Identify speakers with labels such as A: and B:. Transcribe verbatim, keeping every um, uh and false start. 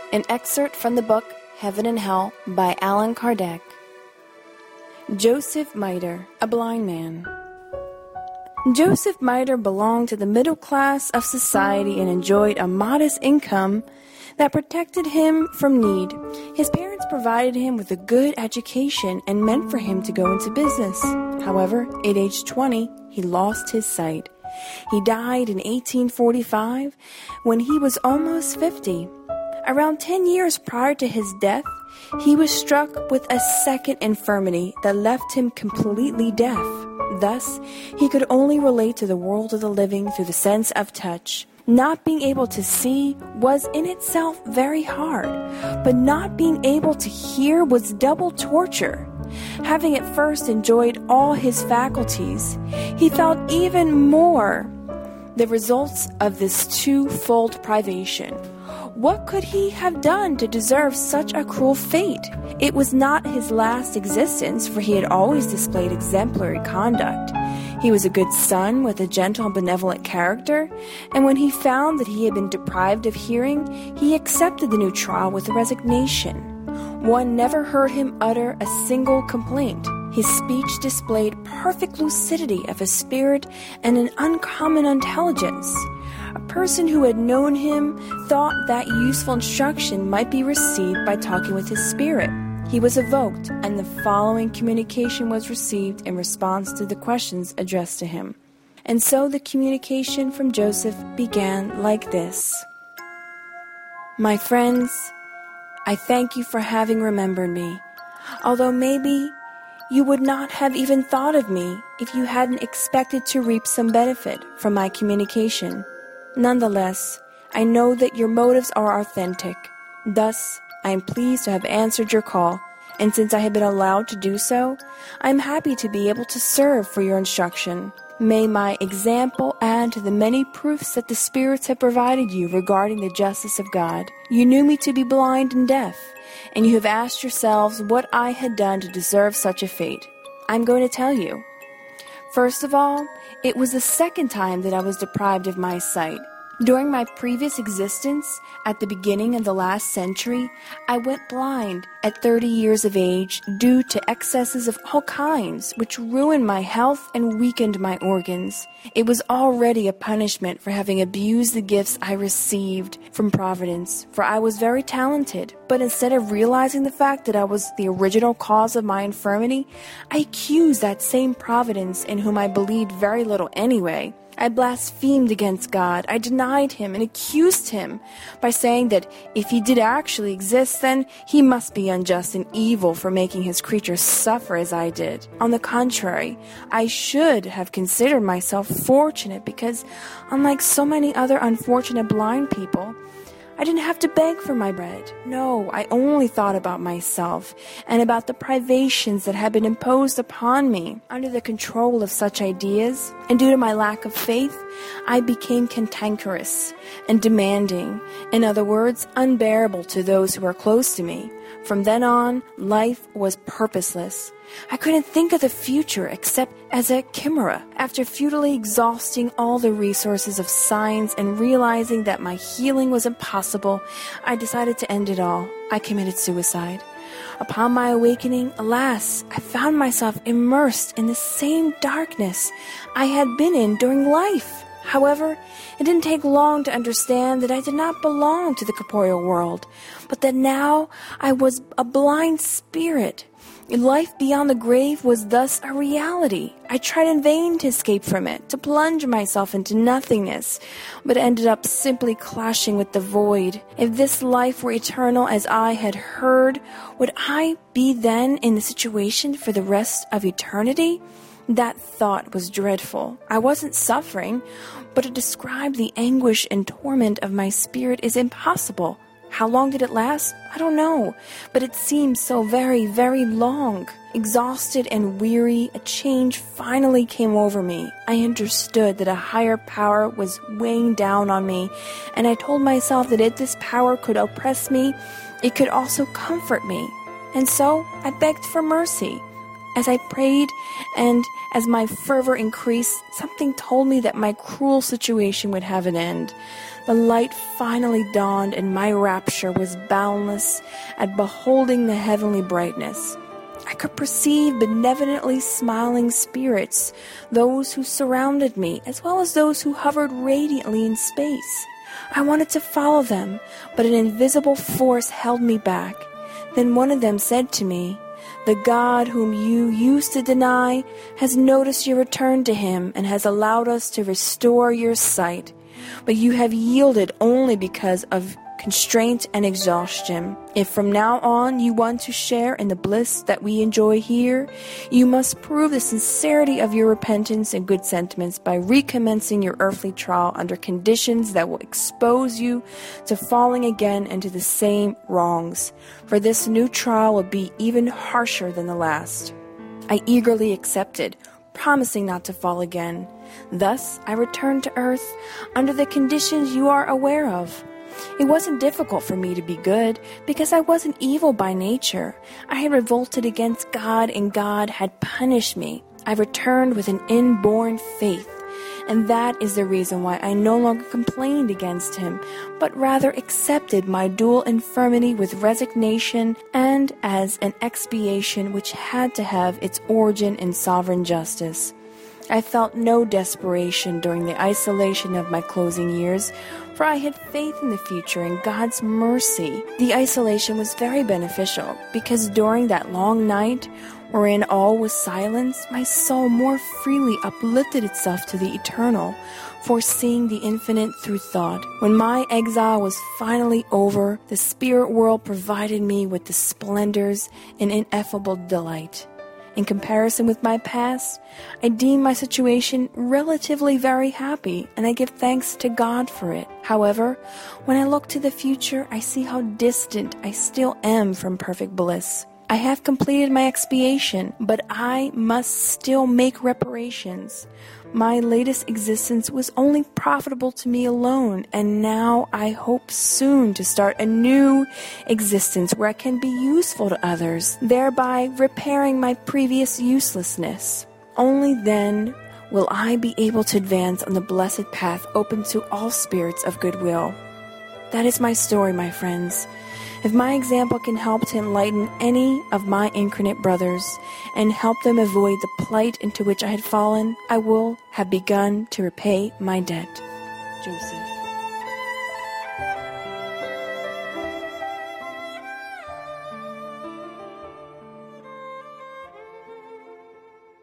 A: An excerpt from the book Heaven and Hell by Allan Kardec. Joseph Miter, a blind man. Joseph Miter belonged to the middle class of society and enjoyed a modest income that protected him from need. His parents provided him with a good education and meant for him to go into business. However, at age twenty, he lost his sight. He died in eighteen forty-five when he was almost fifty. Around ten years prior to his death, he was struck with a second infirmity that left him completely deaf. Thus, he could only relate to the world of the living through the sense of touch. Not being able to see was in itself very hard, but not being able to hear was double torture. Having at first enjoyed all his faculties, he felt even more the results of this twofold privation. What could he have done to deserve such a cruel fate? It was not his last existence, for he had always displayed exemplary conduct. He was a good son with a gentle and benevolent character, and when he found that he had been deprived of hearing, he accepted the new trial with resignation. One never heard him utter a single complaint. His speech displayed perfect lucidity of his spirit and an uncommon intelligence. A person who had known him thought that useful instruction might be received by talking with his spirit. He was evoked, and the following communication was received in response to the questions addressed to him. And so the communication from Joseph began like this. My friends, I thank you for having remembered me, although maybe you would not have even thought of me if you hadn't expected to reap some benefit from my communication. Nonetheless, I know that your motives are authentic. Thus, I am pleased to have answered your call, and since I have been allowed to do so, I am happy to be able to serve for your instruction. May my example add to the many proofs that the spirits have provided you regarding the justice of God. You knew me to be blind and deaf, and you have asked yourselves what I had done to deserve such a fate. I am going to tell you. First of all, it was the second time that I was deprived of my sight. During my previous existence, at the beginning of the last century, I went blind at thirty years of age due to excesses of all kinds, which ruined my health and weakened my organs. It was already a punishment for having abused the gifts I received from Providence, for I was very talented. But instead of realizing the fact that I was the original cause of my infirmity, I accused that same Providence, in whom I believed very little anyway. I blasphemed against God. I denied him and accused him by saying that if he did actually exist, then he must be unjust and evil for making his creatures suffer as I did. On the contrary, I should have considered myself fortunate because, unlike so many other unfortunate blind people, I didn't have to beg for my bread. No, I only thought about myself and about the privations that had been imposed upon me. Under the control of such ideas, and due to my lack of faith, I became cantankerous and demanding, in other words, unbearable to those who were close to me. From then on, life was purposeless. I couldn't think of the future except as a chimera. After futilely exhausting all the resources of science and realizing that my healing was impossible, I decided to end it all. I committed suicide. Upon my awakening, alas, I found myself immersed in the same darkness I had been in during life. However, it didn't take long to understand that I did not belong to the corporeal world, but that now I was a blind spirit. Life beyond the grave was thus a reality. I tried in vain to escape from it, to plunge myself into nothingness, but ended up simply clashing with the void. If this life were eternal as I had heard, would I be then in the situation for the rest of eternity? That thought was dreadful. I wasn't suffering, but to describe the anguish and torment of my spirit is impossible. How long did it last? I don't know, but it seemed so very, very long. Exhausted and weary, a change finally came over me. I understood that a higher power was weighing down on me, and I told myself that if this power could oppress me, it could also comfort me. And so I begged for mercy. As I prayed and as my fervor increased, something told me that my cruel situation would have an end. The light finally dawned, and my rapture was boundless at beholding the heavenly brightness. I could perceive benevolently smiling spirits, those who surrounded me, as well as those who hovered radiantly in space. I wanted to follow them, but an invisible force held me back. Then one of them said to me, "The God whom you used to deny has noticed your return to him and has allowed us to restore your sight. But you have yielded only because of constraint and exhaustion. If from now on you want to share in the bliss that we enjoy here, you must prove the sincerity of your repentance and good sentiments by recommencing your earthly trial under conditions that will expose you to falling again into the same wrongs. For this new trial will be even harsher than the last." I eagerly accepted, promising not to fall again. Thus I returned to earth under the conditions you are aware of. It wasn't difficult for me to be good, because I wasn't evil by nature. I had revolted against God, and God had punished me. I returned with an inborn faith, and that is the reason why I no longer complained against him, but rather accepted my dual infirmity with resignation and as an expiation which had to have its origin in sovereign justice. I felt no desperation during the isolation of my closing years, for I had faith in the future and God's mercy. The isolation was very beneficial, because during that long night, wherein all was silence, my soul more freely uplifted itself to the eternal, foreseeing the infinite through thought. When my exile was finally over, the spirit world provided me with the splendors and ineffable delight. In comparison with my past, I deem my situation relatively very happy, and I give thanks to God for it. However, when I look to the future, I see how distant I still am from perfect bliss. I have completed my expiation, but I must still make reparations. My latest existence was only profitable to me alone, and now I hope soon to start a new existence where I can be useful to others, thereby repairing my previous uselessness. Only then will I be able to advance on the blessed path open to all spirits of goodwill. That is my story, my friends. If my example can help to enlighten any of my incarnate brothers and help them avoid the plight into which I had fallen, I will have begun to repay my debt. Joseph.